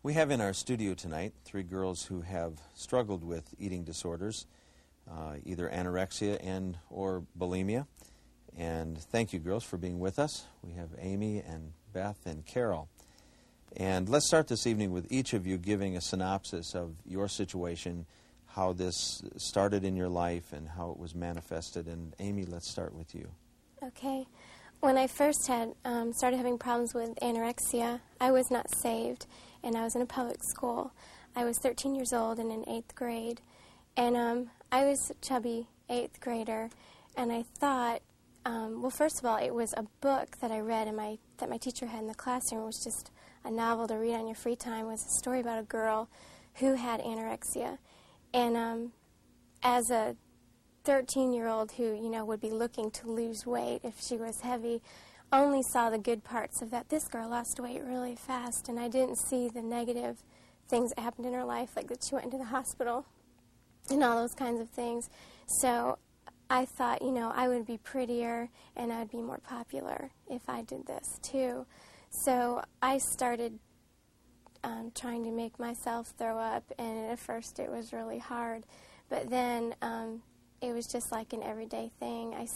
We have in our studio tonight 3 girls who have struggled with eating disorders, either anorexia and or bulimia. And thank you, girls, for being with us. We have Amy and Beth and Carol. And let's start this evening with each of you giving a synopsis of your situation, how this started in your life and how it was manifested. And Amy, let's start with you. Okay. When I first had started having problems with anorexia, I was not saved, and I was in a public school. I was 13 years old and in 8th grade, and I was a chubby 8th grader, and I thought, well, first of all, it was a book that I read that my teacher had in the classroom. It was just a novel to read on your free time. It was a story about a girl who had anorexia, and as a 13-year-old who, would be looking to lose weight if she was heavy, only saw the good parts of that. This girl lost weight really fast, and I didn't see the negative things that happened in her life, like that she went into the hospital and all those kinds of things. So I thought, I would be prettier and I'd be more popular if I did this too. So I started trying to make myself throw up, and at first it was really hard. But then it was just like an everyday thing. I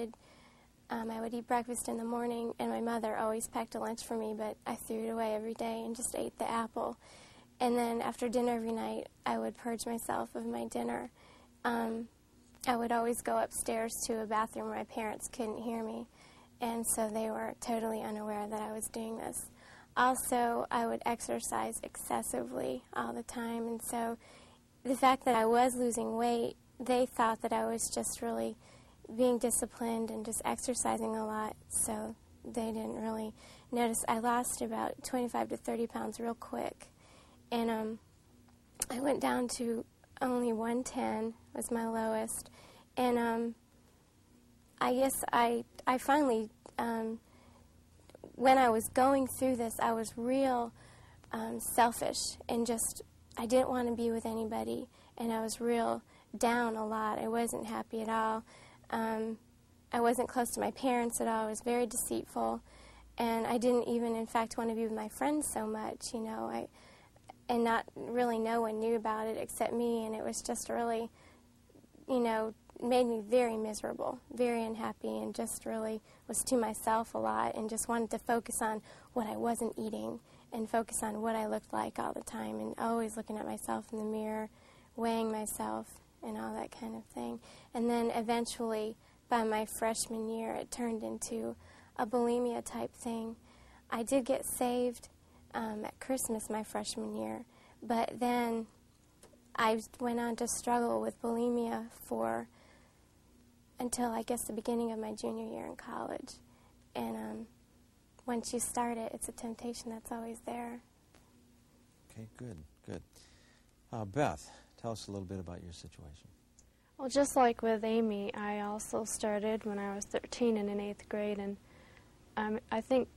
would eat breakfast in the morning, and my mother always packed a lunch for me, but I threw it away every day and just ate the apple. And then after dinner every night, I would purge myself of my dinner. I would always go upstairs to a bathroom where my parents couldn't hear me, and so they were totally unaware that I was doing this. Also, I would exercise excessively all the time, and so the fact that I was losing weight, they thought that I was just really being disciplined and just exercising a lot, so they didn't really notice. I lost about 25 to 30 pounds real quick, and I went down to only 110 was my lowest, and I guess I finally, when I was going through this, I was real selfish and just, I didn't want to be with anybody, and I was real down a lot. I wasn't happy at all. I wasn't close to my parents at all. I was very deceitful, and I didn't even, in fact, want to be with my friends so much, and not really no one knew about it except me, and it was just really, made me very miserable, very unhappy, and just really was to myself a lot and just wanted to focus on what I wasn't eating and focus on what I looked like all the time and always looking at myself in the mirror, weighing myself and all that kind of thing. And then eventually, by my freshman year, it turned into a bulimia type thing. I did get saved at Christmas my freshman year, but then I went on to struggle with bulimia until I guess the beginning of my junior year in college. And once you start it, it's a temptation that's always there. Okay, good. Beth, tell us a little bit about your situation. Well, just like with Amy, I also started when I was 13 and in 8th grade, and I think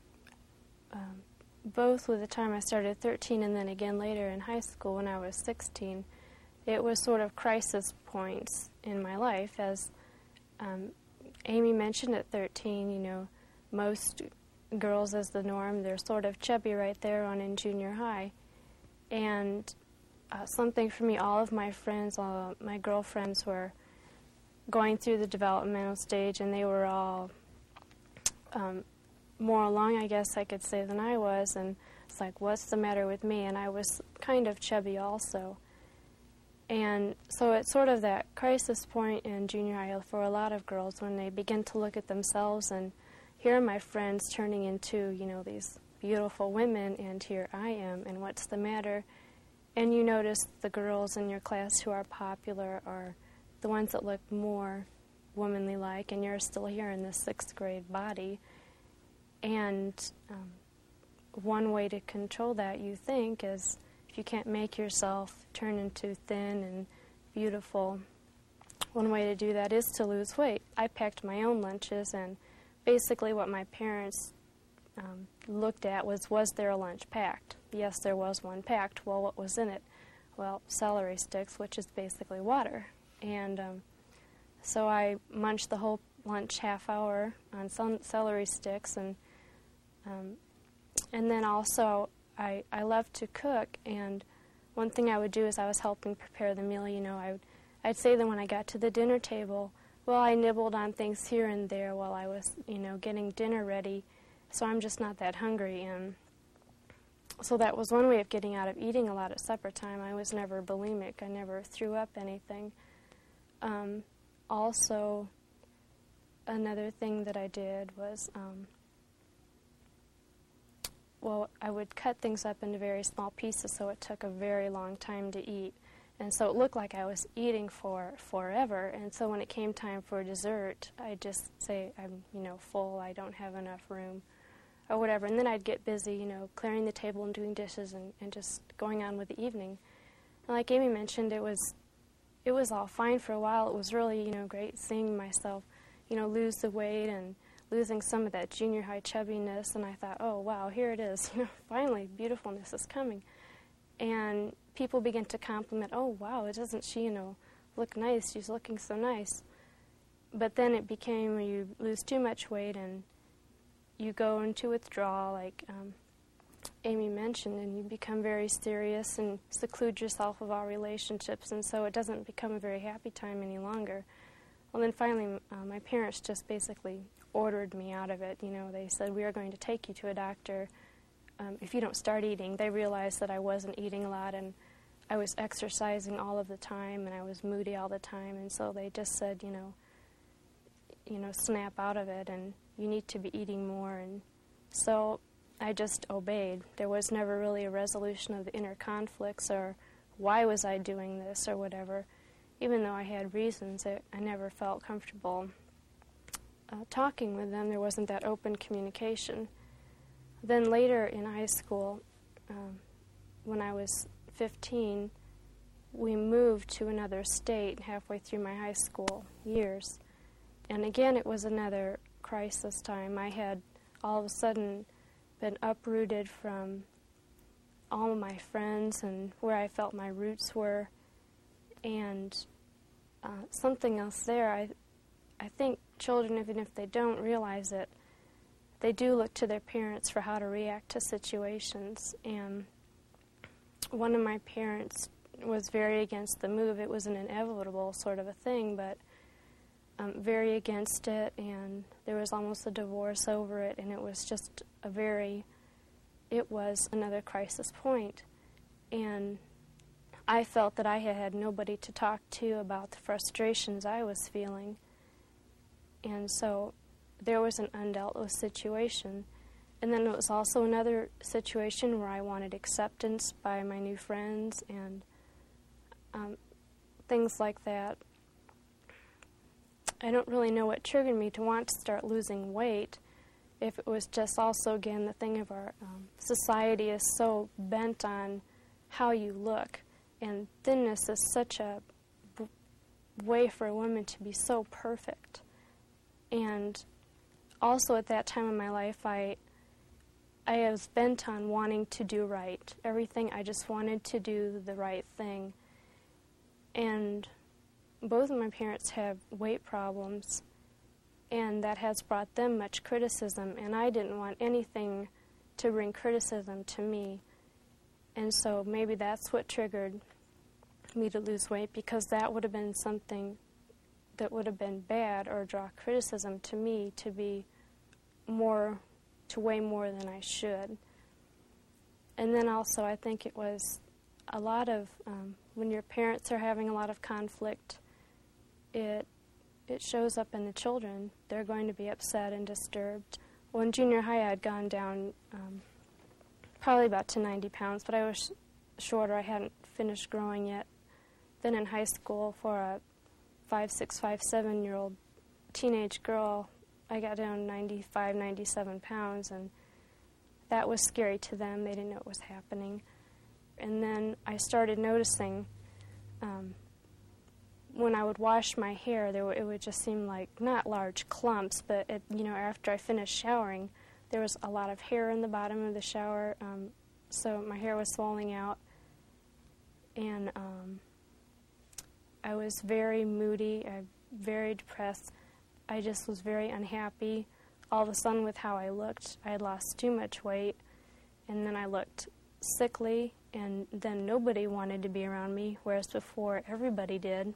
both with the time I started at 13 and then again later in high school when I was 16, it was sort of crisis points in my life. As Amy mentioned, at 13, most girls as the norm, they're sort of chubby right there on in junior high. And something for me, all of my friends, all my girlfriends were going through the developmental stage, and they were all more along, I guess I could say, than I was. And it's like, what's the matter with me? And I was kind of chubby also. And so it's sort of that crisis point in junior high for a lot of girls when they begin to look at themselves and here are my friends turning into, these beautiful women, and here I am, and what's the matter? And you notice the girls in your class who are popular are the ones that look more womanly-like, and you're still here in the 6th grade body. And one way to control that, you think, is if you can't make yourself turn into thin and beautiful, one way to do that is to lose weight. I packed my own lunches, and basically what my parents looked at was there a lunch packed? Yes, there was one packed. Well, what was in it? Well, celery sticks, which is basically water. And so I munched the whole lunch half hour on some celery sticks, and then also I love to cook, and one thing I would do is I was helping prepare the meal. I'd say that when I got to the dinner table, well, I nibbled on things here and there while I was, getting dinner ready, so I'm just not that hungry. And so that was one way of getting out of eating a lot at supper time. I was never bulimic. I never threw up anything. Also, another thing that I did was, I would cut things up into very small pieces, so it took a very long time to eat. And so it looked like I was eating for forever. And so when it came time for dessert, I'd just say, I'm, full, I don't have enough room, or whatever. And then I'd get busy, clearing the table and doing dishes and just going on with the evening. And like Amy mentioned, it was all fine for a while. It was really, great seeing myself, lose the weight and losing some of that junior high chubbiness. And I thought, oh, wow, here it is. Finally, beautifulness is coming. And people begin to compliment, oh, wow, doesn't she, look nice? She's looking so nice. But then it became you lose too much weight and you go into withdrawal, like Amy mentioned, and you become very serious and seclude yourself of all relationships, and so it doesn't become a very happy time any longer. Well, then finally, my parents just basically ordered me out of it. They said, we are going to take you to a doctor if you don't start eating. They realized that I wasn't eating a lot, and I was exercising all of the time, and I was moody all the time, and so they just said, snap out of it, and you need to be eating more. And so I just obeyed. There was never really a resolution of the inner conflicts or why was I doing this or whatever. Even though I had reasons, I never felt comfortable talking with them. There wasn't that open communication. Then later in high school, when I was 15, we moved to another state halfway through my high school years. And again, it was another crisis time. I had all of a sudden been uprooted from all of my friends and where I felt my roots were. And something else there, I think children, even if they don't realize it, they do look to their parents for how to react to situations. And one of my parents was very against the move. It was an inevitable sort of a thing, but very against it, and there was almost a divorce over it, and it was just it was another crisis point. And I felt that I had nobody to talk to about the frustrations I was feeling. And so there was an undealt with situation. And then it was also another situation where I wanted acceptance by my new friends and things like that. I don't really know what triggered me to want to start losing weight. If it was just also, again, the thing of our society is so bent on how you look. And thinness is such a way for a woman to be so perfect. And also at that time in my life, I was bent on wanting to do right. Everything, I just wanted to do the right thing. And both of my parents have weight problems, and that has brought them much criticism, and I didn't want anything to bring criticism to me. And so maybe that's what triggered me to lose weight, because that would have been something that would have been bad or draw criticism to me to be more, to weigh more than I should. And then also I think it was a lot of, when your parents are having a lot of conflict, it shows up in the children. They're going to be upset and disturbed. Well, in junior high, I had gone down probably about to 90 pounds, but I was shorter. I hadn't finished growing yet. Then in high school, for a 5'6", 5'7" teenage girl, I got down 95, 97 pounds, and that was scary to them. They didn't know what was happening. And then I started noticing when I would wash my hair, it would just seem like not large clumps, but after I finished showering, there was a lot of hair in the bottom of the shower, so my hair was swelling out, and I was very moody, very depressed. I just was very unhappy. All of a sudden, with how I looked, I had lost too much weight, and then I looked sickly, and then nobody wanted to be around me, whereas before everybody did.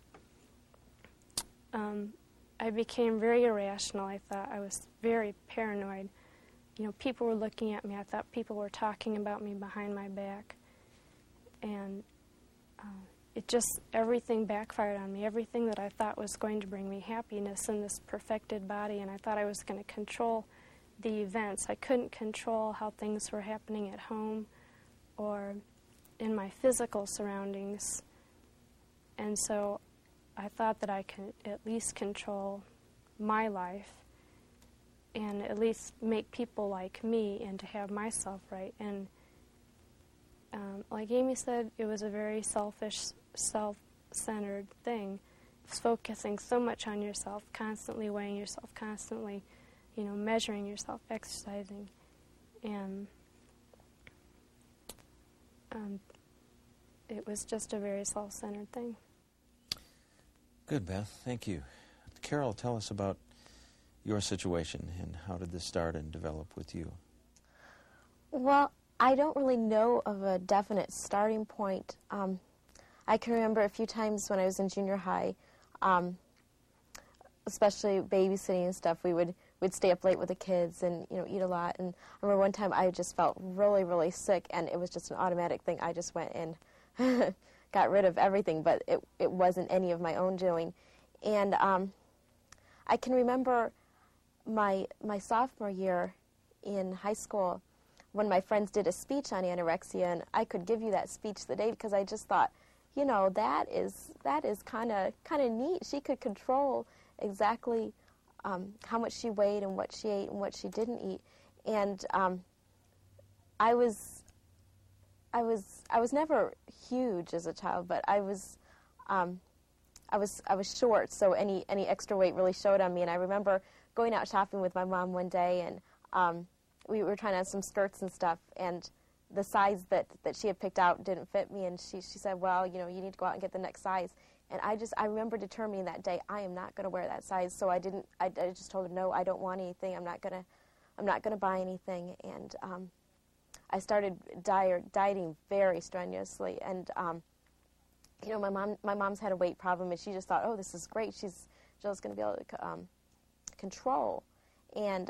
I became very irrational. I thought I was very paranoid. You know, people were looking at me. I thought people were talking about me behind my back. And it just, everything backfired on me. Everything that I thought was going to bring me happiness in this perfected body, and I thought I was going to control the events. I couldn't control how things were happening at home or in my physical surroundings. And so I thought that I could at least control my life and at least make people like me and to have myself right. And like Amy said, it was a very selfish, self-centered thing. It's focusing so much on yourself, constantly weighing yourself, constantly, you know, measuring yourself, exercising. And it was just a very self-centered thing. Good, Beth. Thank you. Carol, tell us about your situation and how did this start and develop with you? Well, I don't really know of a definite starting point. I can remember a few times when I was in junior high, especially babysitting and stuff, we'd stay up late with the kids and, you know, eat a lot. And I remember one time I just felt really, really sick, and it was just an automatic thing. I just went and got rid of everything, but it wasn't any of my own doing. And I can remember my sophomore year in high school when my friends did a speech on anorexia, and I could give you that speech the day because I just thought, you know, that is kind of neat. She could control exactly how much she weighed and what she ate and what she didn't eat. And I was never huge as a child, but I was short, so any extra weight really showed on me. And I remember going out shopping with my mom one day, and we were trying to have some skirts and stuff, and the size that she had picked out didn't fit me, and she said, well, you know, you need to go out and get the next size. And I remember determining that day, I am not going to wear that size. So I just told her, no, I don't want anything. I'm not gonna buy anything. And I started dieting very strenuously. And you know, my mom's had a weight problem, and she just thought, oh, this is great. Jill's going to be able to control. And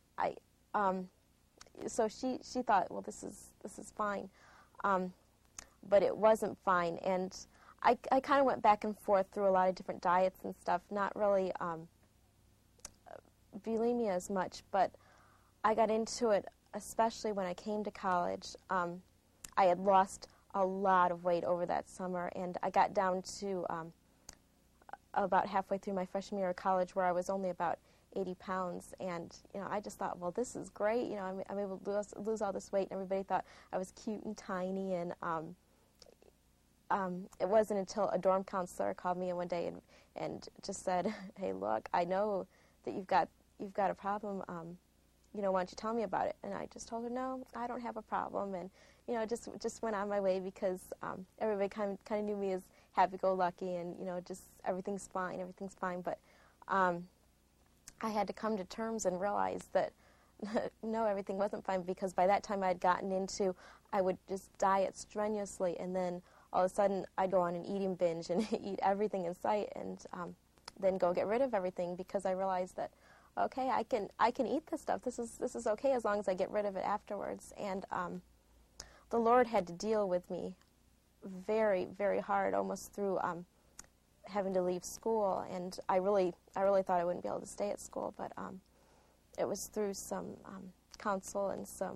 so she thought, well, this is fine. But it wasn't fine. And I kind of went back and forth through a lot of different diets and stuff, not really bulimia as much, but I got into it, especially when I came to college. I had lost a lot of weight over that summer, and I got down to about halfway through my freshman year of college where I was only about 80 pounds, and you know, I just thought, well, this is great. You know, I'm able to lose all this weight, and everybody thought I was cute and tiny. And it wasn't until a dorm counselor called me in one day and just said, "Hey, look, I know that you've got a problem. You know, why don't you tell me about it?" And I just told her, "No, I don't have a problem." And you know, just went on my way because everybody kind of knew me as happy-go-lucky, and you know, just everything's fine. But I had to come to terms and realize that no, everything wasn't fine, because by that time I had gotten into, I would just diet strenuously, and then all of a sudden I'd go on an eating binge and eat everything in sight, and then go get rid of everything, because I realized that, okay, I can eat this stuff. This is okay as long as I get rid of it afterwards. And the Lord had to deal with me very, very hard, almost through having to leave school, and I really thought I wouldn't be able to stay at school, but it was through some counsel and some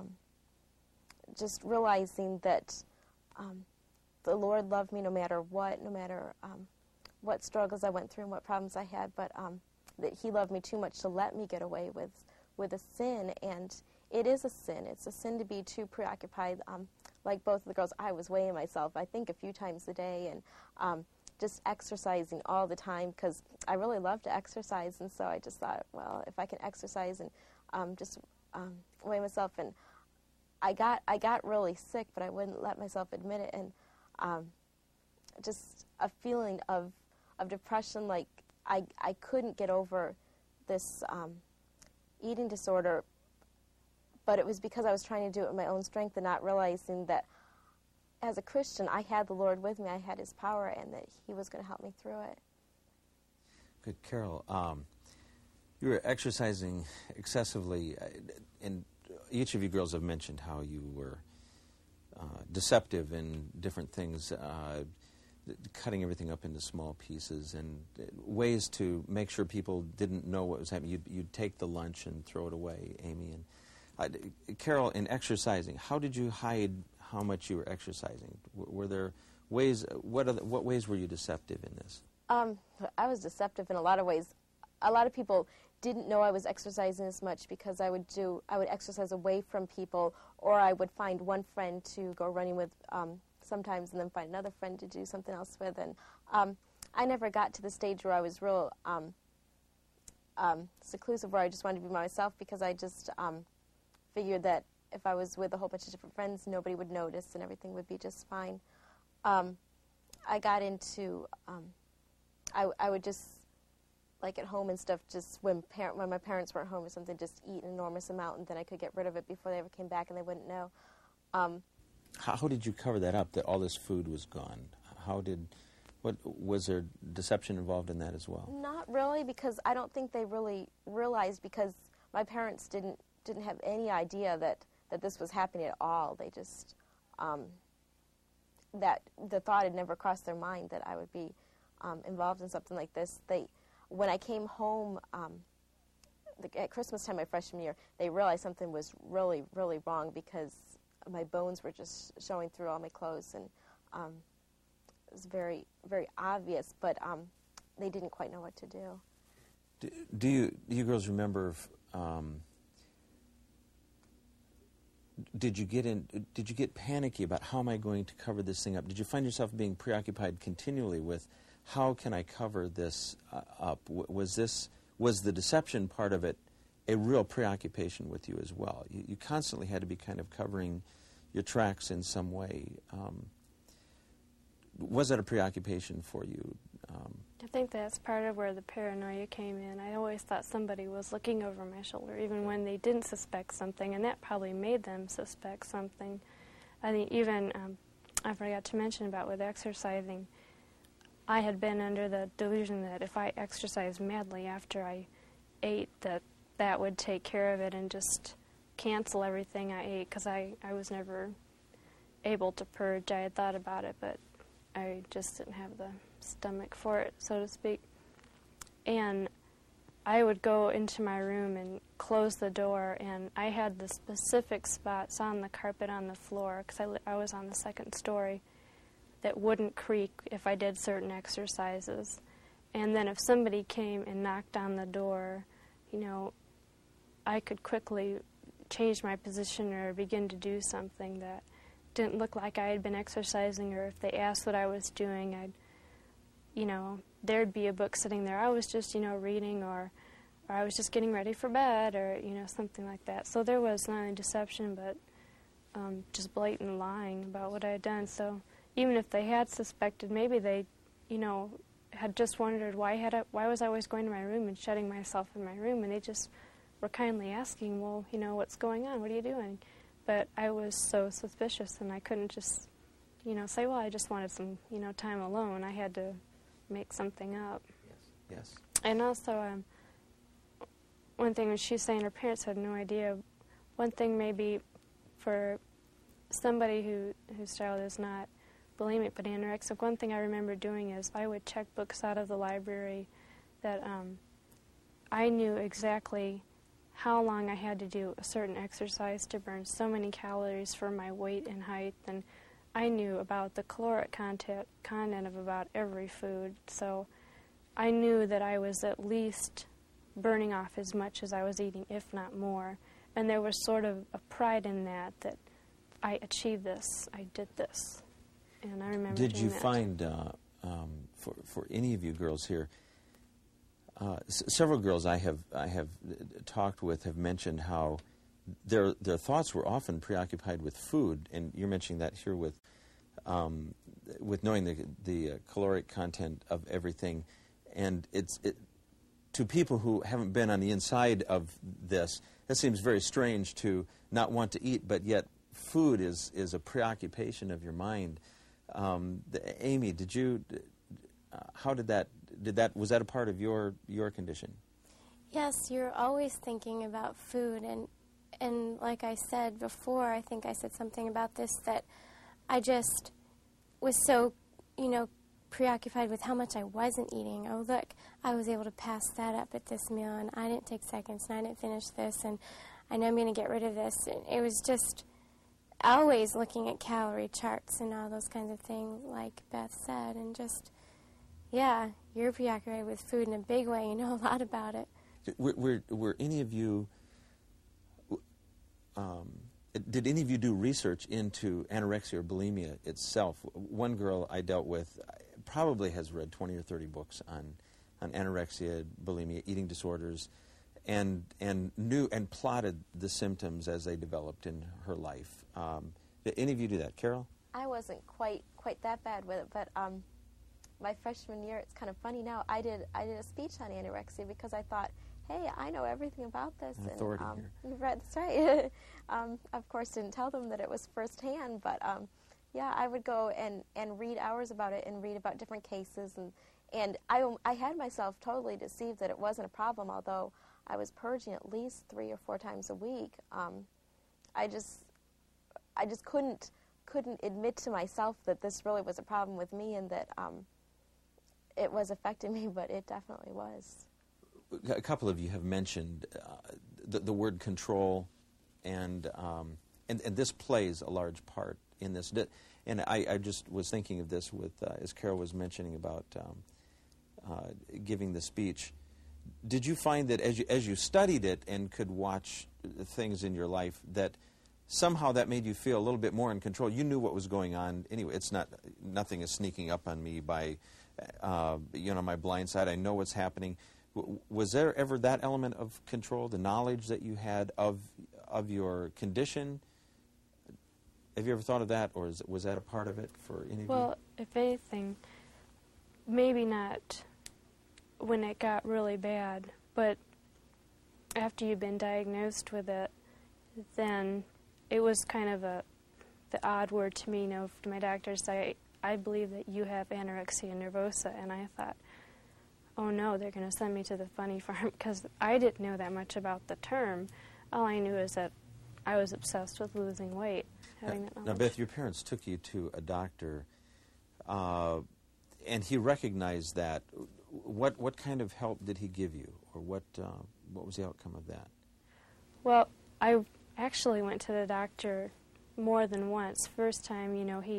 just realizing that the Lord loved me no matter what struggles I went through and what problems I had, but that He loved me too much to let me get away with a sin. And it is a sin. It's a sin to be too preoccupied. Like both of the girls, I was weighing myself, I think, a few times a day, and just exercising all the time, because I really love to exercise. And so I just thought, well, if I can exercise and just weigh myself. And I got really sick, but I wouldn't let myself admit it. And just a feeling of depression, like I couldn't get over this eating disorder, but it was because I was trying to do it with my own strength and not realizing that as a Christian, I had the Lord with me, I had His power, and that He was going to help me through it. Good. Carol, you were exercising excessively, and each of you girls have mentioned how you were deceptive in different things, cutting everything up into small pieces, and ways to make sure people didn't know what was happening. You'd take the lunch and throw it away, Amy. And Carol, in exercising, how did you hide how much you were exercising? Were there ways? What ways were you deceptive in this? I was deceptive in a lot of ways. A lot of people didn't know I was exercising as much because I would exercise away from people, or I would find one friend to go running with sometimes, and then find another friend to do something else with. And I never got to the stage where I was real seclusive, where I just wanted to be myself, because I just figured that if I was with a whole bunch of different friends, nobody would notice and everything would be just fine. I got into, I would just, like at home and stuff, just when my parents weren't home or something, just eat an enormous amount, and then I could get rid of it before they ever came back and they wouldn't know. How did you cover that up, that all this food was gone? Was there deception involved in that as well? Not really, because I don't think they really realized, because my parents didn't have any idea that this was happening at all. They just, that the thought had never crossed their mind that I would be involved in something like this. When I came home at Christmas time my freshman year, they realized something was really, really wrong, because my bones were just showing through all my clothes, and it was very, very obvious, but they didn't quite know what to do. Do you girls remember, did you get panicky about how am I going to cover this thing up? Did you find yourself being preoccupied continually with how can I cover this up? Was the deception part of it a real preoccupation with you as well? You constantly had to be kind of covering your tracks in some way. Was that a preoccupation for you? I think that's part of where the paranoia came in. I always thought somebody was looking over my shoulder, even when they didn't suspect something, and that probably made them suspect something. I think even, I forgot to mention about with exercising, I had been under the delusion that if I exercised madly after I ate, that would take care of it and just cancel everything I ate, because I was never able to purge. I had thought about it, but I just didn't have the stomach for it, so to speak. And I would go into my room and close the door, and I had the specific spots on the carpet on the floor, because I was on the second story, that wouldn't creak if I did certain exercises. And then if somebody came and knocked on the door, I could quickly change my position or begin to do something that didn't look like I had been exercising, or if they asked what I was doing, there'd be a book sitting there. I was just, reading, or I was just getting ready for bed, or, something like that. So there was not only deception, but just blatant lying about what I had done. So even if they had suspected, maybe they, had just wondered why was I always going to my room and shutting myself in my room, and they just were kindly asking, well, what's going on? What are you doing? But I was so suspicious, and I couldn't just, say, well, I just wanted some, time alone. I had to make something up. Yes. And also, one thing when she's saying her parents had no idea, one thing maybe for somebody whose child is not bulimic but anorexic, one thing I remember doing is I would check books out of the library that I knew exactly how long I had to do a certain exercise to burn so many calories for my weight and height, and I knew about the caloric content of about every food, so I knew that I was at least burning off as much as I was eating, if not more, and there was sort of a pride in that I achieved this, I did this, and I remember Did doing you that. find, for any of you girls here, several girls I have talked with have mentioned how their thoughts were often preoccupied with food, and you're mentioning that here with knowing the caloric content of everything, and to people who haven't been on the inside of this, that seems very strange to not want to eat, but yet food is a preoccupation of your mind. Amy, how did that, was that a part of your condition? Yes, you're always thinking about food, and like I said before, I think I said something about this, that I just was so, preoccupied with how much I wasn't eating. Oh, look, I was able to pass that up at this meal, and I didn't take seconds, and I didn't finish this, and I know I'm going to get rid of this. And it was just always looking at calorie charts and all those kinds of things, like Beth said, and just, yeah, you're preoccupied with food in a big way. You know a lot about it. Were any of you, did any of you do research into anorexia or bulimia itself? One girl I dealt with probably has read 20 or 30 books on anorexia, bulimia, eating disorders, and knew and plotted the symptoms as they developed in her life. Did any of you do that? Carol? I wasn't quite that bad with it, but my freshman year, it's kind of funny now, I did a speech on anorexia because I thought, hey, I know everything about this. An authority here. Right, that's right. Of course, didn't tell them that it was firsthand, but yeah, I would go and read hours about it and read about different cases, and I had myself totally deceived that it wasn't a problem, although I was purging at least 3 or 4 times a week. I just couldn't admit to myself that this really was a problem with me and that it was affecting me, but it definitely was. A couple of you have mentioned the word control, and this plays a large part in this. And I just was thinking of this with as Carol was mentioning about giving the speech. Did you find that as you studied it and could watch things in your life that somehow that made you feel a little bit more in control? You knew what was going on anyway. Nothing is sneaking up on me by my blind side. I know what's happening. Was there ever that element of control, the knowledge that you had of your condition? Have you ever thought of that, or was that a part of it for any of you? Well, if anything, maybe not when it got really bad, but after you've been diagnosed with it, then it was kind of the odd word to me, for my doctor to say, I believe that you have anorexia nervosa, and I thought, oh no, they're going to send me to the funny farm, because I didn't know that much about the term. All I knew is that I was obsessed with losing weight, having that knowledge. Now, Beth, your parents took you to a doctor, and he recognized that. What kind of help did he give you, or what was the outcome of that? Well, I actually went to the doctor more than once. First time,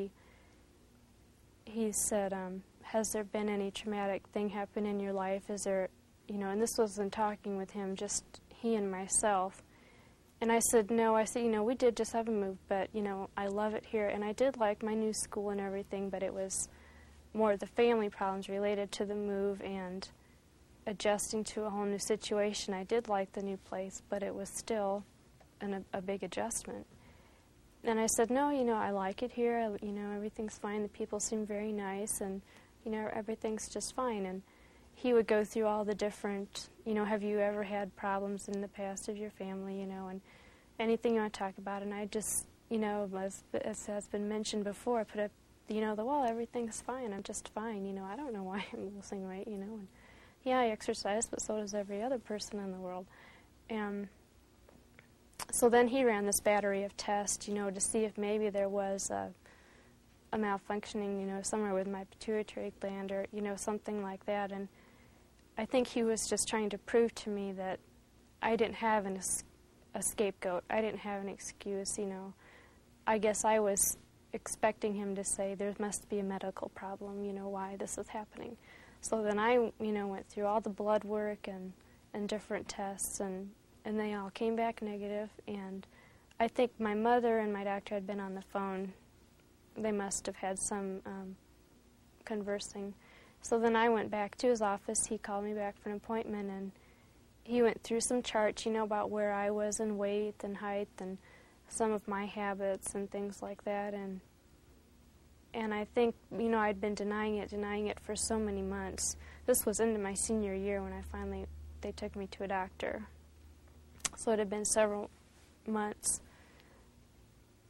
he said, has there been any traumatic thing happen in your life? Is there, and this wasn't talking with him, just he and myself. And I said, no. I said, we did just have a move, but, I love it here. And I did like my new school and everything, but it was more the family problems related to the move and adjusting to a whole new situation. I did like the new place, but it was still a big adjustment. And I said, no, I like it here. Everything's fine. The people seem very nice, and, everything's just fine. And he would go through all the different, have you ever had problems in the past of your family, and anything you want to talk about. And I just, as has been mentioned before, I put up, the wall, everything's fine. I'm just fine. I don't know why I'm losing weight, And yeah, I exercise, but so does every other person in the world. And so then he ran this battery of tests, to see if maybe there was a malfunctioning, somewhere with my pituitary gland or, something like that. And I think he was just trying to prove to me that I didn't have a scapegoat. I didn't have an excuse, I guess I was expecting him to say there must be a medical problem, why this is happening. So then I, went through all the blood work and different tests, and they all came back negative. And I think my mother and my doctor had been on the phone. They must have had some conversing. So then I went back to his office. He called me back for an appointment, and he went through some charts, about where I was in weight and height and some of my habits and things like that. And I think, I'd been denying it for so many months. This was into my senior year when they took me to a doctor. So it had been several months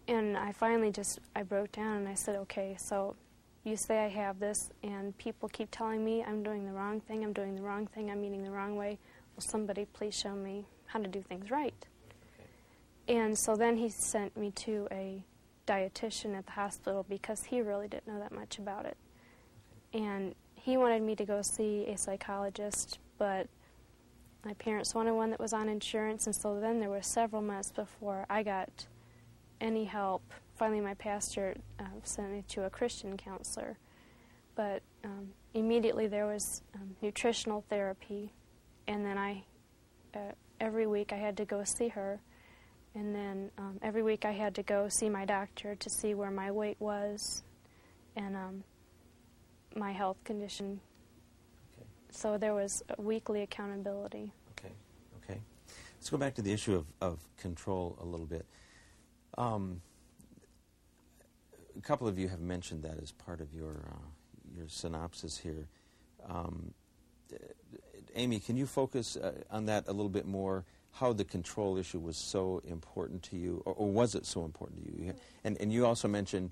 And I finally I broke down and I said, okay, so you say I have this, and people keep telling me I'm doing the wrong thing, I'm doing the wrong thing, I'm eating the wrong way. Will somebody please show me how to do things right? Okay. And so then he sent me to a dietitian at the hospital because he really didn't know that much about it. Okay. And he wanted me to go see a psychologist, but my parents wanted one that was on insurance, and so then there were several months before I got any help. Finally, my pastor sent me to a Christian counselor, but immediately there was nutritional therapy, and then every week I had to go see her, and then every week I had to go see my doctor to see where my weight was and my health condition. Okay. So there was a weekly accountability. Okay, okay. Let's go back to the issue of control a little bit. A couple of you have mentioned that as part of your synopsis here. Amy, can you focus on that a little bit more, how the control issue was so important to you, or was it so important to you? And you also mentioned,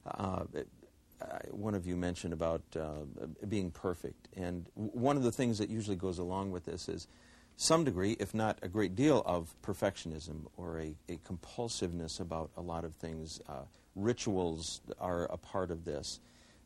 one of you mentioned about being perfect. And one of the things that usually goes along with this is some degree, if not a great deal, of perfectionism or a compulsiveness about a lot of things. Rituals are a part of this.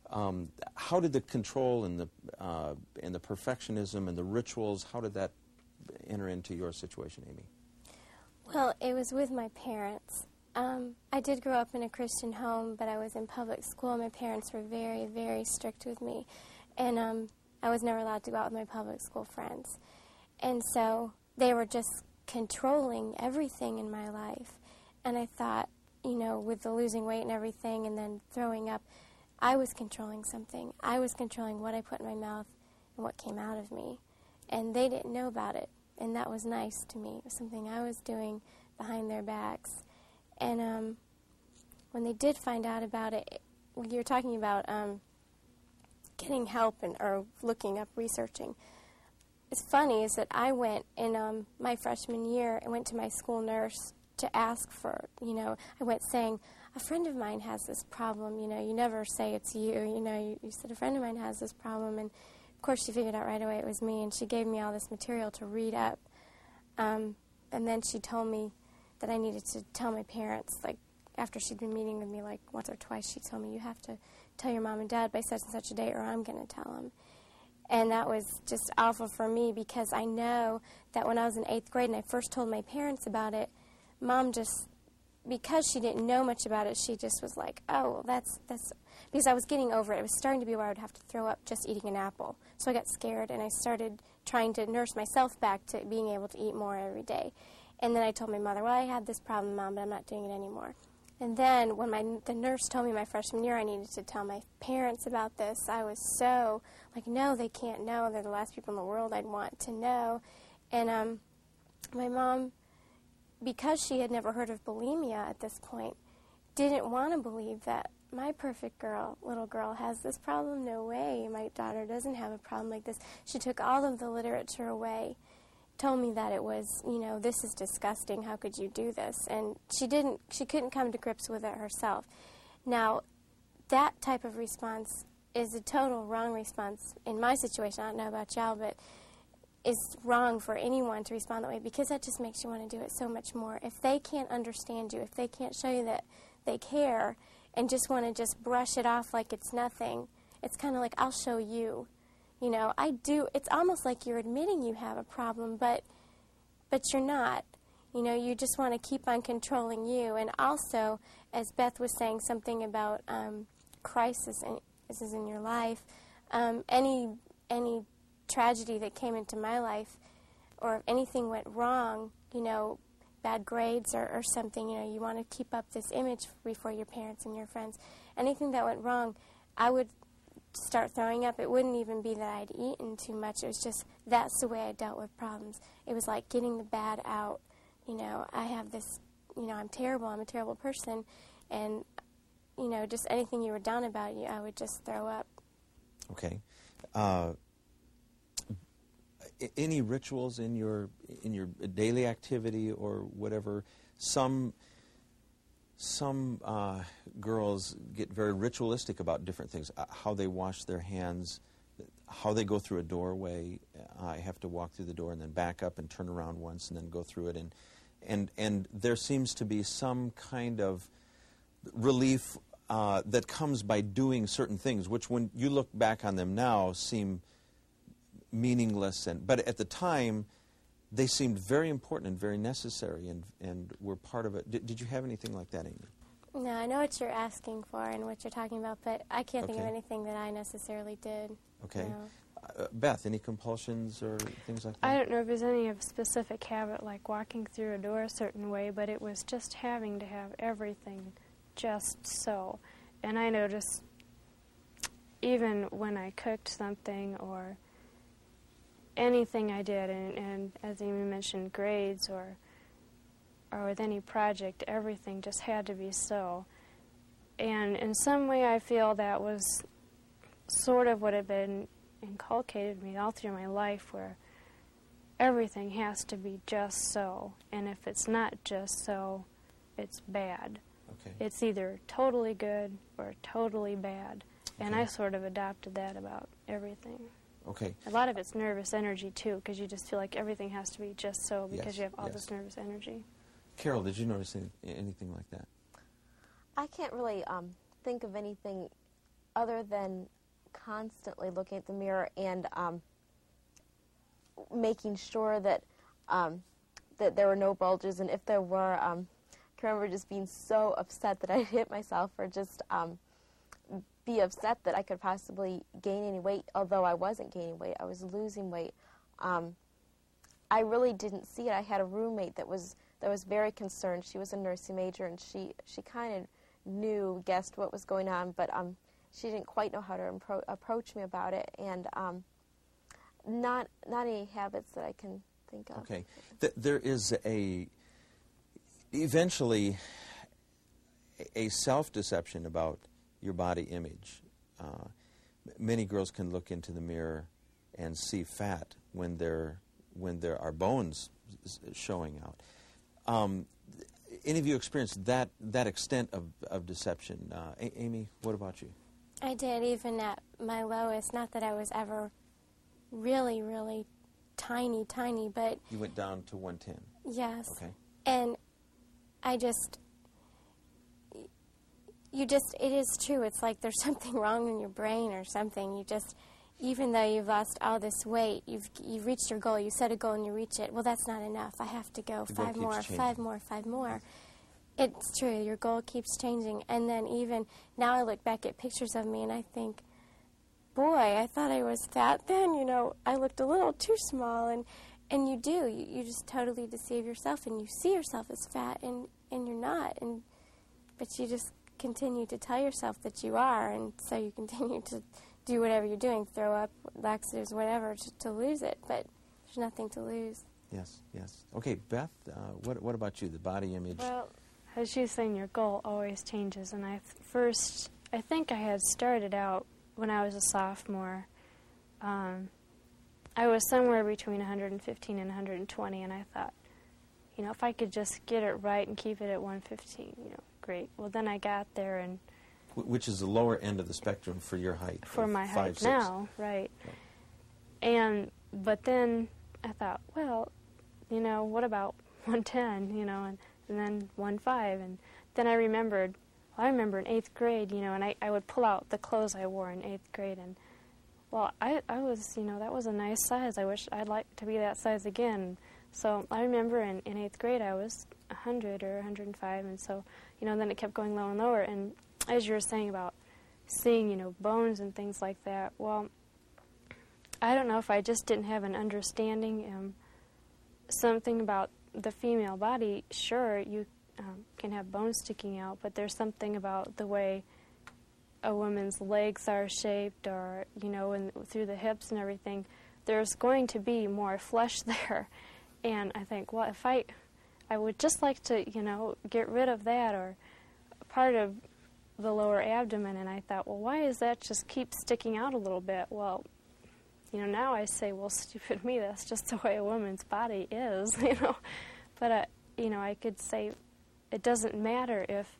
How did the control and the perfectionism and the rituals, how did that enter into your situation, Amy? Well, it was with my parents. I did grow up in a Christian home, but I was in public school. My parents were very, very strict with me, and I was never allowed to go out with my public school friends. And so they were just controlling everything in my life. And I thought, you know, with the losing weight and everything and then throwing up, I was controlling something. I was controlling what I put in my mouth and what came out of me. And they didn't know about it. And that was nice to me. It was something I was doing behind their backs. And when they did find out about it, you're talking about getting help or looking up, researching. It's funny is that I went in my freshman year and went to my school nurse to ask for, you know, I went saying, a friend of mine has this problem, you know, you never say it's you, you know, you said a friend of mine has this problem, and of course she figured out right away it was me, and she gave me all this material to read up, and then she told me that I needed to tell my parents, like, after she'd been meeting with me, like, once or twice, she told me, you have to tell your mom and dad by such and such a date, or I'm going to tell them. And that was just awful for me, because I know that when I was in 8th grade and I first told my parents about it, Mom just, because she didn't know much about it, she just was like, oh, well, that's, because I was getting over it. It was starting to be where I would have to throw up just eating an apple. So I got scared, and I started trying to nurse myself back to being able to eat more every day. And then I told my mother, well, I had this problem, Mom, but I'm not doing it anymore. And then when the nurse told me my freshman year I needed to tell my parents about this, I was so like, no, they can't know. They're the last people in the world I'd want to know. And my mom, because she had never heard of bulimia at this point, didn't want to believe that my perfect little girl has this problem. No way, my daughter doesn't have a problem like this. She took all of the literature away, told me that it was, you know, this is disgusting, how could you do this? And she couldn't come to grips with it herself. Now, that type of response is a total wrong response in my situation. I don't know about y'all, but it's wrong for anyone to respond that way, because that just makes you want to do it so much more. If they can't understand you, if they can't show you that they care and just want to just brush it off like it's nothing, it's kind of like, I'll show you. You know, it's almost like you're admitting you have a problem, but you're not. You know, you just want to keep on controlling you. And also, as Beth was saying, something about crisis in your life, any tragedy that came into my life, or if anything went wrong, you know, bad grades or something, you know, you want to keep up this image before your parents and your friends. Anything that went wrong, I would start throwing up. It wouldn't even be that I'd eaten too much. It was just, that's the way I dealt with problems. It was like getting the bad out. You know, I have this, you know, I'm terrible, I'm a terrible person, and, you know, just anything you were down about, I would just throw up. Okay. Any rituals in your daily activity or whatever? Some some girls get very ritualistic about different things, how they wash their hands, how they go through a doorway. I have to walk through the door and then back up and turn around once and then go through it. And there seems to be some kind of relief that comes by doing certain things, which when you look back on them now seem meaningless. But at the time, they seemed very important and very necessary and were part of it. Did you have anything like that, Amy? No, I know what you're asking for and what you're talking about, but I can't think of Okay. anything that I necessarily did. Okay. No. Beth, any compulsions or things like that? I don't know if there's any of specific habit like walking through a door a certain way, but it was just having to have everything just so. And I noticed even when I cooked something or anything I did, and as Amy mentioned, grades or with any project, everything just had to be so. And in some way I feel that was sort of what had been inculcated me all through my life, where everything has to be just so, and if it's not just so, it's bad. Okay. It's either totally good or totally bad, and Okay. I sort of adopted that about everything. Okay. A lot of it's nervous energy too, because you just feel like everything has to be just so because Yes, you have all yes. this nervous energy. Carol, did you notice anything like that? I can't really think of anything other than constantly looking at the mirror and making sure that that there were no bulges, and if there were, I can remember just being so upset that I hit myself, or just be upset that I could possibly gain any weight, although I wasn't gaining weight, I was losing weight. I really didn't see it. I had a roommate that was very concerned. She was a nursing major, and she kind of guessed what was going on, but she didn't quite know how to approach me about it, and not any habits that I can think of. Okay. There is eventually a self-deception about your body image. Many girls can look into the mirror and see fat when there are bones showing out. Any of you experienced that extent of deception? Amy, what about you? I did, even at my lowest. Not that I was ever really, really tiny, but You went down to 110. yes. Okay. And it is true. It's like there's something wrong in your brain or something. Even though you've lost all this weight, you've reached your goal. You set a goal and you reach it. Well, that's not enough. I have to go The goal 5 keeps more, changing. 5 more, 5 more. It's true. Your goal keeps changing. And then even now I look back at pictures of me and I think, boy, I thought I was fat then. I looked a little too small. And you do. You just totally deceive yourself, and you see yourself as fat, and you're not. But you just continue to tell yourself that you are, and so you continue to do whatever you're doing, throw up, laxatives, whatever, to lose it. But there's nothing to lose. Yes. Okay, Beth, what about you, the body image? Well, as you saying, your goal always changes, and I think I had started out when I was a sophomore. I was somewhere between 115 and 120, and I thought, if I could just get it right and keep it at 115, great. Well, then I got there, and Which is the lower end of the spectrum for your height. for of my 5'6". height now, right? But then I thought, well, what about 110, and then 1.5, and then I remember in 8th grade, and I would pull out the clothes I wore in 8th grade, and well, I was, that was a nice size. I wish I'd like to be that size again. So I remember in 8th grade I was 100 or 105, and so, then it kept going lower and lower. And as you were saying about seeing, bones and things like that, well, I don't know if I just didn't have an understanding, something about the female body. Sure, you can have bones sticking out, but there's something about the way a woman's legs are shaped, or through the hips and everything, there's going to be more flesh there. And I think, well, if I would just like to get rid of that, or part of the lower abdomen. And I thought, well, why does that just keep sticking out a little bit? Well, now I say, well, stupid me, that's just the way a woman's body is. But I could say it doesn't matter if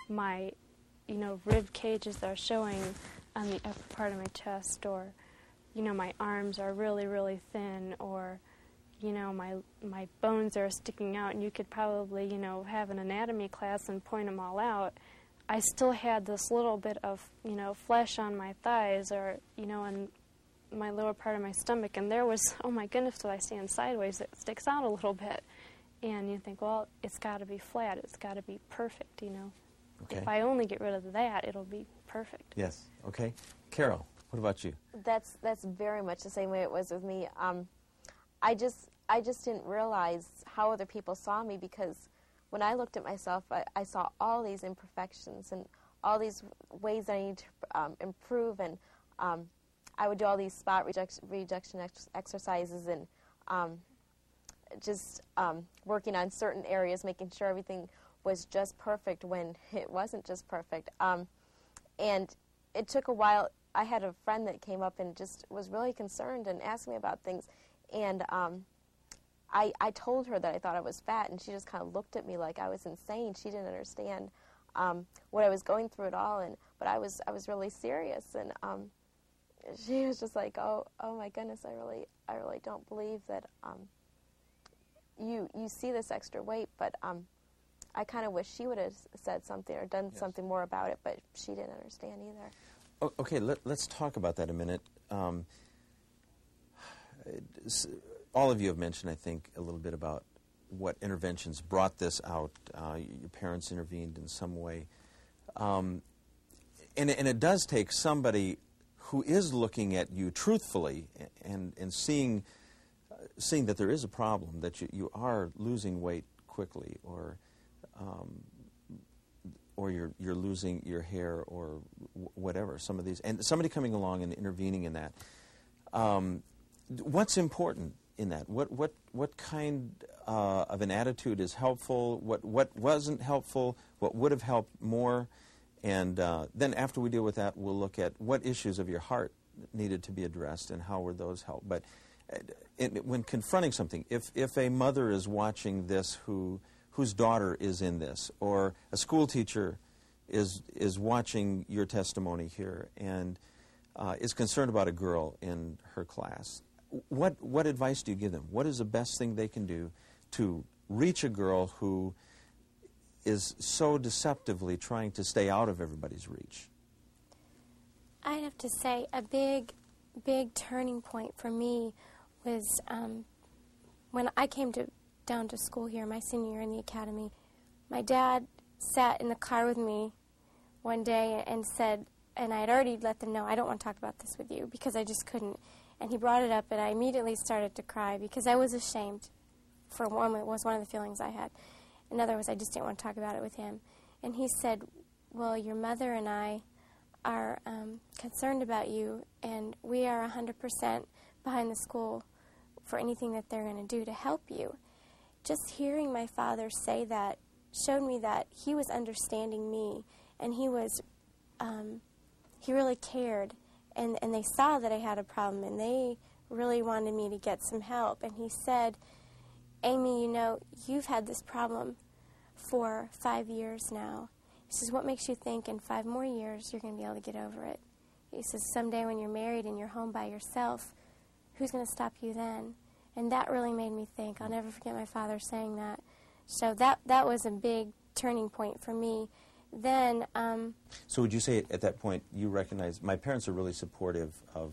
my, rib cages are showing on the upper part of my chest, or, my arms are really, really thin, or, my bones are sticking out, and you could probably, have an anatomy class and point them all out. I still had this little bit of, flesh on my thighs, or, in my lower part of my stomach, and there was, oh my goodness, if I stand sideways, it sticks out a little bit. And you think, well, it's got to be flat, it's got to be perfect, Okay. If I only get rid of that, it'll be perfect. Yes. Okay. Carol, what about you? That's very much the same way it was with me. I just didn't realize how other people saw me, because when I looked at myself, I saw all these imperfections and all these ways that I need to improve, and I would do all these spot reduction exercises and just working on certain areas, making sure everything was just perfect when it wasn't just perfect. And it took a while. I had a friend that came up and just was really concerned and asked me about things. And I told her that I thought I was fat, and she just kind of looked at me like I was insane. She didn't understand what I was going through at all. But I was really serious, and she was just like, oh my goodness, I really don't believe that you see this extra weight, but I kind of wish she would have said something or done something more about it, but she didn't understand either. Okay, let's talk about that a minute. All of you have mentioned, I think, a little bit about what interventions brought this out. Your parents intervened in some way. And it does take somebody who is looking at you truthfully and seeing that there is a problem, that you are losing weight quickly, or you're losing your hair, or whatever. Some of these, and somebody coming along and intervening in that. What's important in that? What kind of an attitude is helpful? What wasn't helpful? What would have helped more? And then after we deal with that, we'll look at what issues of your heart needed to be addressed and how were those helped. But when confronting something, if a mother is watching this whose daughter is in this, or a school teacher is watching your testimony here and is concerned about a girl in her class, what advice do you give them? What is the best thing they can do to reach a girl who is so deceptively trying to stay out of everybody's reach? I'd have to say a big turning point for me was when I came down to school here, my senior year in the academy. My dad sat in the car with me one day and said, and I had already let them know, I don't want to talk about this with you, because I just couldn't. And he brought it up, and I immediately started to cry because I was ashamed. For one, it was one of the feelings I had. Another was I just didn't want to talk about it with him. And he said, well, your mother and I are concerned about you, and we are 100% behind the school for anything that they're going to do to help you. Just hearing my father say that showed me that he was understanding me, and he really cared, and they saw that I had a problem, and they really wanted me to get some help. And he said, Amy, you've had this problem for 5 years now. He says, what makes you think in 5 more years you're going to be able to get over it? He says, someday when you're married and you're home by yourself, who's going to stop you then? And that really made me think. I'll never forget my father saying that. So that was a big turning point for me. Then... So would you say at that point you recognize, my parents are really supportive of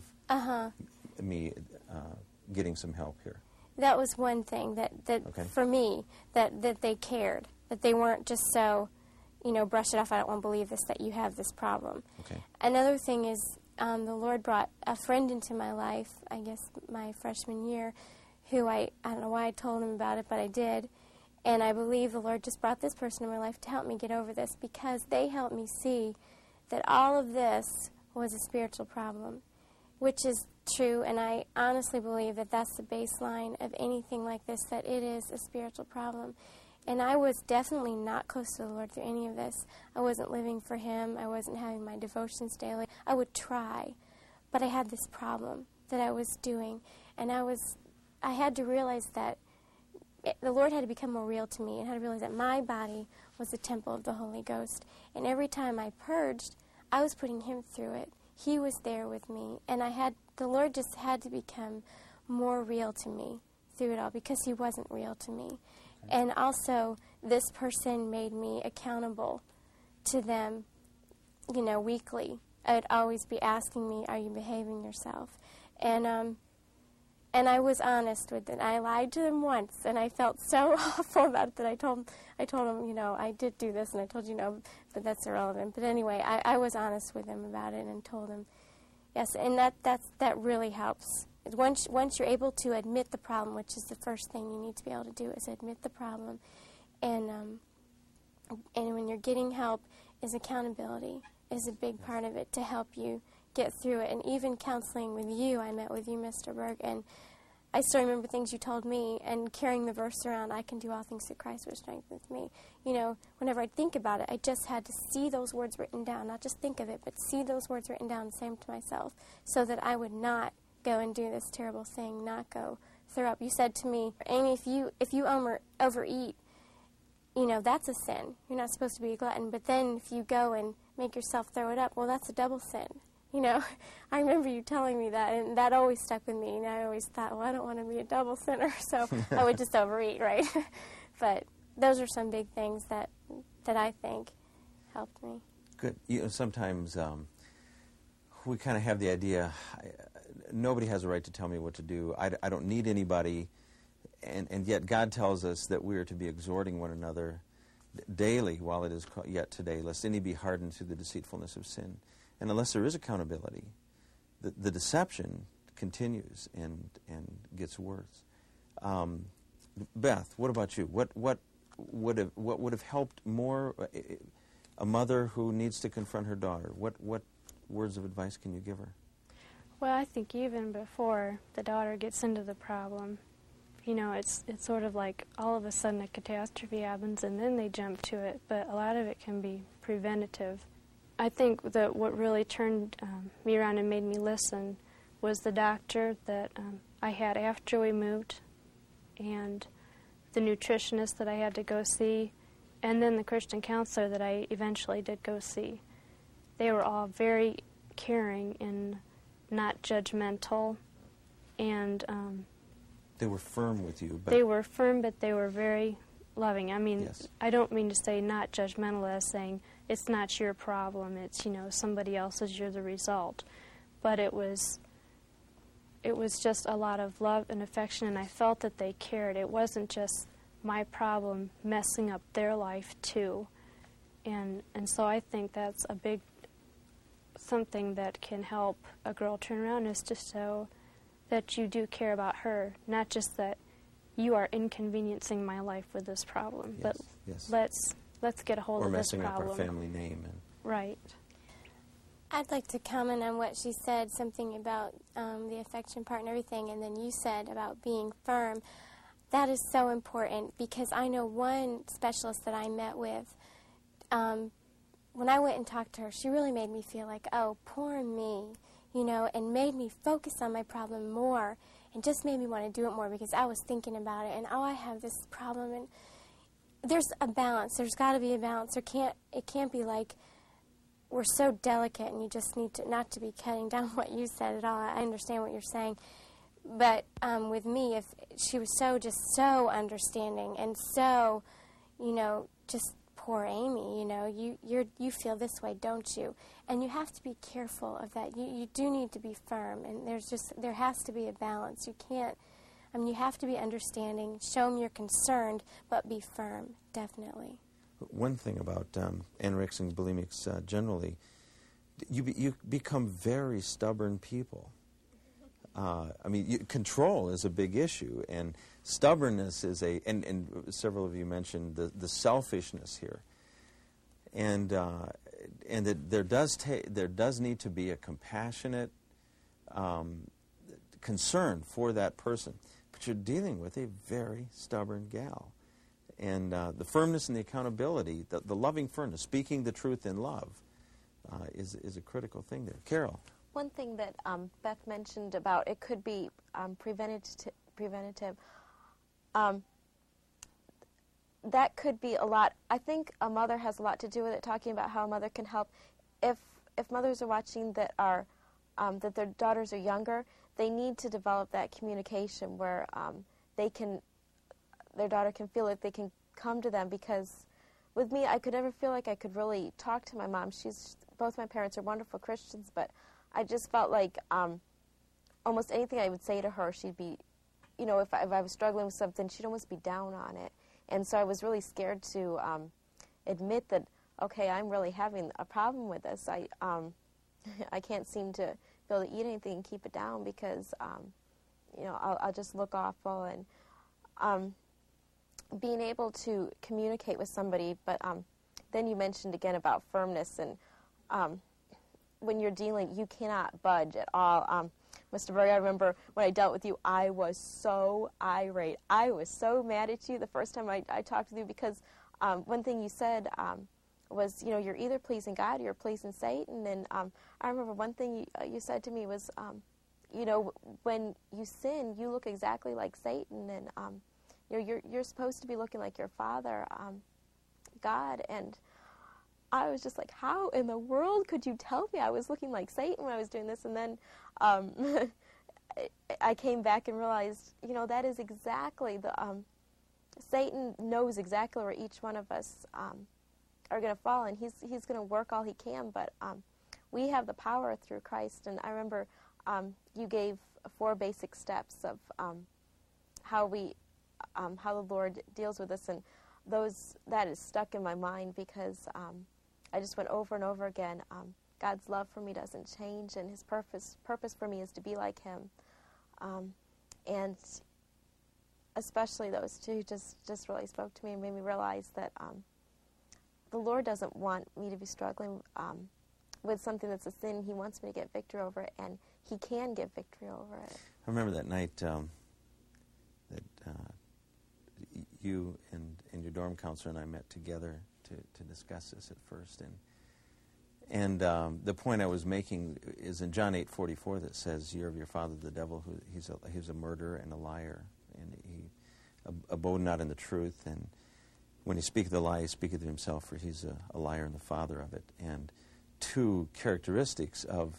me getting some help here? That was one thing that okay. For me, that they cared, that they weren't just so, brush it off, I don't want to believe this, that you have this problem. Okay. Another thing is the Lord brought a friend into my life, I guess my freshman year, who I don't know why I told him about it, but I did. And I believe the Lord just brought this person in my life to help me get over this, because they helped me see that all of this was a spiritual problem, which is true, and I honestly believe that that's the baseline of anything like this, that it is a spiritual problem. And I was definitely not close to the Lord through any of this. I wasn't living for Him. I wasn't having my devotions daily. I would try, but I had this problem that I was doing, and I had to realize that the Lord had to become more real to me and had to realize that my body was the temple of the Holy Ghost. And every time I purged, I was putting Him through it. He was there with me. And the Lord just had to become more real to me through it all because He wasn't real to me. Okay. And also, this person made me accountable to them, weekly. I'd always be asking me, are you behaving yourself? And I was honest with them. I lied to them once, and I felt so awful about it that I told them, I did do this, and I told you no, but that's irrelevant. But anyway, I was honest with them about it and told them, yes, and that really helps. Once you're able to admit the problem, which is the first thing you need to be able to do, is admit the problem, and when you're getting help, is accountability is a big part of it to help you get through it. And even counseling with you, I met with you, Mr. Berg, and I still remember things you told me, and carrying the verse around, I can do all things through Christ which strengthens me. Whenever I think about it, I just had to see those words written down, not just think of it, but see those words written down and say them to myself, so that I would not go and do this terrible thing, not go throw up. You said to me, Amy, if you overeat, that's a sin. You're not supposed to be a glutton. But then if you go and make yourself throw it up, well, that's a double sin. I remember you telling me that, and that always stuck with me. And I always thought, well, I don't want to be a double sinner, so I would just overeat, right? But those are some big things that I think helped me. Good. Sometimes we kind of have the idea, nobody has a right to tell me what to do. I don't need anybody. And yet God tells us that we are to be exhorting one another daily while it is yet today, lest any be hardened through the deceitfulness of sin. And unless there is accountability, the deception continues and gets worse. Beth, what about you? What would have helped more a mother who needs to confront her daughter? What words of advice can you give her? Well, I think even before the daughter gets into the problem, it's sort of like all of a sudden a catastrophe happens and then they jump to it, but a lot of it can be preventative. I think that what really turned me around and made me listen was the doctor that I had after we moved, and the nutritionist that I had to go see, and then the Christian counselor that I eventually did go see. They were all very caring and not judgmental, and they were firm with you. They were firm, but they were very loving. I mean, yes. I don't mean to say not judgmental as saying it's not your problem, it's, somebody else's, you're the result. But it was just a lot of love and affection, and I felt that they cared. It wasn't just my problem messing up their life too. And so I think that's a big something that can help a girl turn around, is to show that you do care about her, not just that you are inconveniencing my life with this problem, yes, but yes. let's get a hold of this problem. Or messing up our family name. Right. I'd like to comment on what she said, something about the affection part and everything, and then you said about being firm. That is so important, because I know one specialist that I met with, when I went and talked to her, she really made me feel like, oh, poor me, and made me focus on my problem more, and just made me want to do it more, because I was thinking about it, and I have this problem, and there's a balance. There's got to be a balance. It can't be like we're so delicate and you just need to not to be cutting down what you said at all. I understand what you're saying. But with me, if she was so understanding and so, just poor Amy, you feel this way, don't you? And you have to be careful of that. You do need to be firm, and there has to be a balance. You can't, you have to be understanding, show them you're concerned, but be firm, definitely. One thing about anorexics and bulimics generally, you become very stubborn people. Control is a big issue, and stubbornness is and several of you mentioned the selfishness here, and that there does need to be a compassionate concern for that person, but you're dealing with a very stubborn gal, and the firmness and the accountability, the loving firmness, speaking the truth in love, is a critical thing there. Carol. One thing that Beth mentioned about it could be preventative. that could be a lot. I think a mother has a lot to do with it, talking about how a mother can help. If mothers are watching that that their daughters are younger, they need to develop that communication where their daughter can feel like they can come to them, because with me, I could never feel like I could really talk to my mom. Both my parents are wonderful Christians, but I just felt like almost anything I would say to her, she'd be, if I was struggling with something, she'd almost be down on it. And so I was really scared to admit that, okay, I'm really having a problem with this. I can't seem to be able to eat anything and keep it down because, I'll just look awful. And being able to communicate with somebody, but then you mentioned again about firmness, and when you're dealing, you cannot budge at all. Mr. Berg, I remember when I dealt with you, I was so irate. I was so mad at you the first time I talked with you, because one thing you said was, you're either pleasing God or you're pleasing Satan. And I remember one thing you said to me was, when you sin, you look exactly like Satan, and you're supposed to be looking like your father, God. And I was just like, how in the world could you tell me I was looking like Satan when I was doing this? And then I came back and realized, that is exactly Satan knows exactly where each one of us are going to fall, and he's going to work all he can, but we have the power through Christ. And I remember you gave 4 basic steps of how the Lord deals with us, and that is stuck in my mind, because I just went over and over again. God's love for me doesn't change, and his purpose for me is to be like him. And especially those 2 just really spoke to me and made me realize that the Lord doesn't want me to be struggling with something that's a sin. He wants me to get victory over it, and he can give victory over it. I remember that night that you and your dorm counselor and I met together to discuss this at first. And the point I was making is in John 8:44 that says, "You're of your father the devil, who he's a murderer and a liar, and he abode not in the truth. And when he speaketh the lie, he speaketh of himself, for he's a liar and the father of it." And 2 characteristics of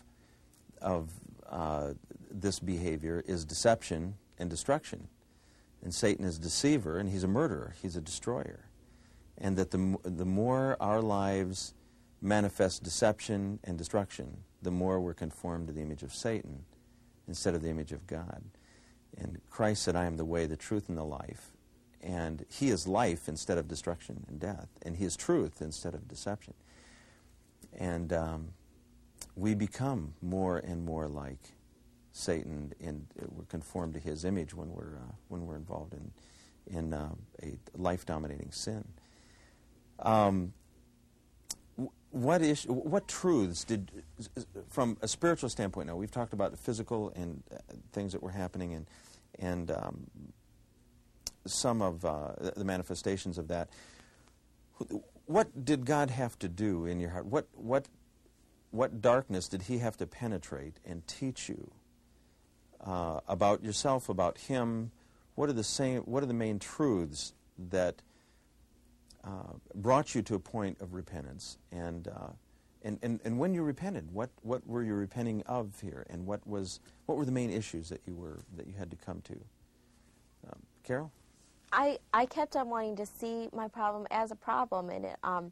this behavior is deception and destruction. And Satan is a deceiver, and he's a murderer. He's a destroyer. And that the more our lives manifest deception and destruction, the more we're conformed to the image of Satan instead of the image of God. And Christ said, "I am the way, the truth, and the life." And he is life instead of destruction and death. And he is truth instead of deception. And we become more and more like Satan, and we're conformed to his image when we're involved in a life-dominating sin. What truths from a spiritual standpoint? Now, we've talked about the physical and things that were happening, and some of the manifestations of that. What did God have to do in your heart? What darkness did he have to penetrate and teach you about yourself, about him? What are the main truths that brought you to a point of repentance? And when you repented, what were you repenting of here? And what were the main issues that you had to come to? Carol? I kept on wanting to see my problem as a problem, and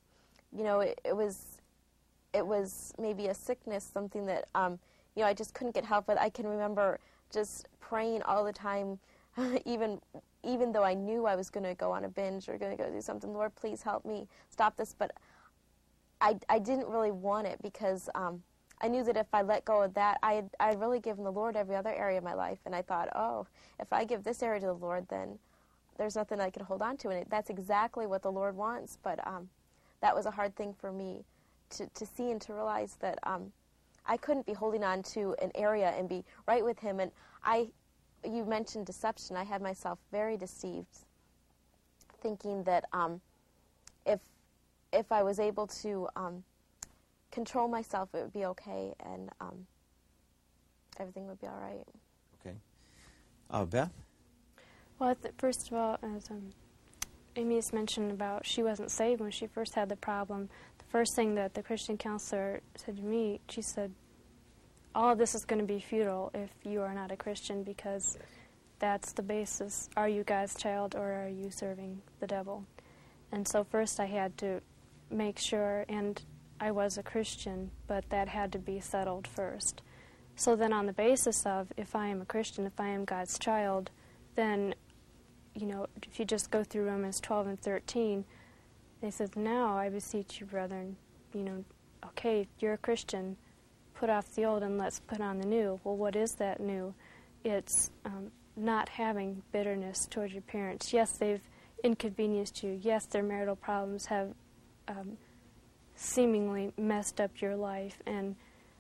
it was maybe a sickness, something that I just couldn't get help with. I can remember just praying all the time, even though I knew I was going to go on a binge or going to go do something. Lord, please help me stop this. But I didn't really want it, because I knew that if I let go of that, I had really given the Lord every other area of my life. And I thought, oh, if I give this area to the Lord, then there's nothing I can hold on to. And that's exactly what the Lord wants. But that was a hard thing for me to see and to realize that I couldn't be holding on to an area and be right with him. And you mentioned deception. I had myself very deceived, thinking that if I was able to control myself, it would be okay, and everything would be all right. Okay. Beth? Well, first of all, Amy's mentioned about she wasn't saved when she first had the problem, the first thing that the Christian counselor said to me, she said, all of this is going to be futile if you are not a Christian, because that's the basis. Are you God's child, or are you serving the devil? And so first I had to make sure, and I was a Christian, but that had to be settled first. So then on the basis of, if I am a Christian, if I am God's child, then, you know, if you just go through Romans 12 and 13, they said, now I beseech you, brethren, you know, okay, you're a Christian, put off the old and let's put on the new. Well, what is that new? It's not having bitterness towards your parents. Yes, they've inconvenienced you. Yes, their marital problems have seemingly messed up your life, and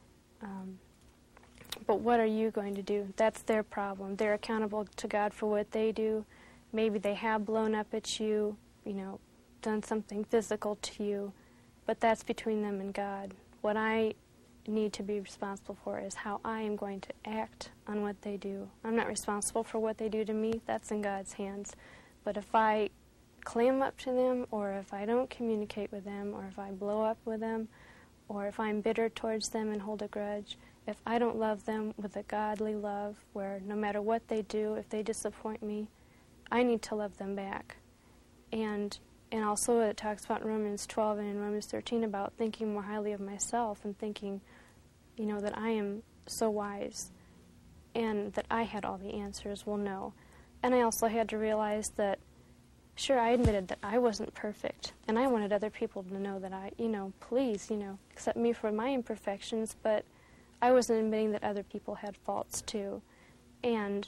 but what are you going to do? That's their problem. They're accountable to God for what they do. Maybe they have blown up at you, you know, done something physical to you, but that's between them and God. What I need to be responsible for is how I am going to act on what they do. I'm not responsible for what they do to me. That's in God's hands. But if I clam up to them, or if I don't communicate with them, or if I blow up with them, or if I'm bitter towards them and hold a grudge, if I don't love them with a godly love, where no matter what they do, if they disappoint me, I need to love them back. And also it talks about in Romans 12 and in Romans 13 about thinking more highly of myself and thinking, you know, that I am so wise and that I had all the answers. Well, no. And I also had to realize that, sure, I admitted that I wasn't perfect, and I wanted other people to know that I, you know, please, you know, accept me for my imperfections, but I wasn't admitting that other people had faults too. And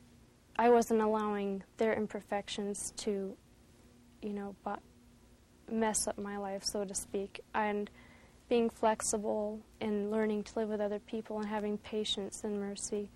I wasn't allowing their imperfections to, you know, mess up my life, so to speak. And being flexible and learning to live with other people and having patience and mercy.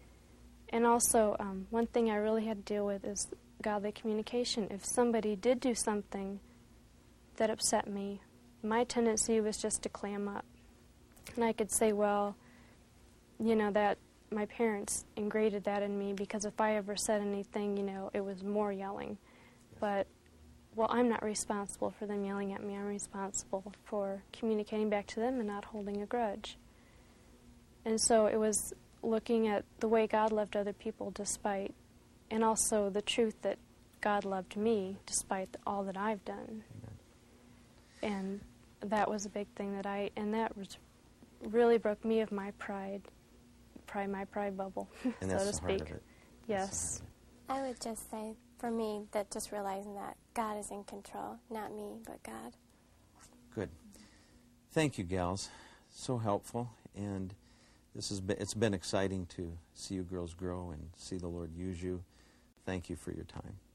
And also, one thing I really had to deal with is godly communication. If somebody did do something that upset me, my tendency was just to clam up. And I could say, well, you know, that my parents ingrained that in me, because if I ever said anything, you know, it was more yelling. But, well, I'm not responsible for them yelling at me. I'm responsible for communicating back to them and not holding a grudge. And so it was looking at the way God loved other people despite, and also the truth that God loved me despite all that I've done. Amen. And that was a big thing and that was really broke me of my pride bubble, And so that's to the heart speak. of it. Yes. I would just say, for me, that just realizing that God is in control, not me, but God. Good. Thank you, gals. So helpful, and it's been exciting to see you girls grow and see the Lord use you. Thank you for your time.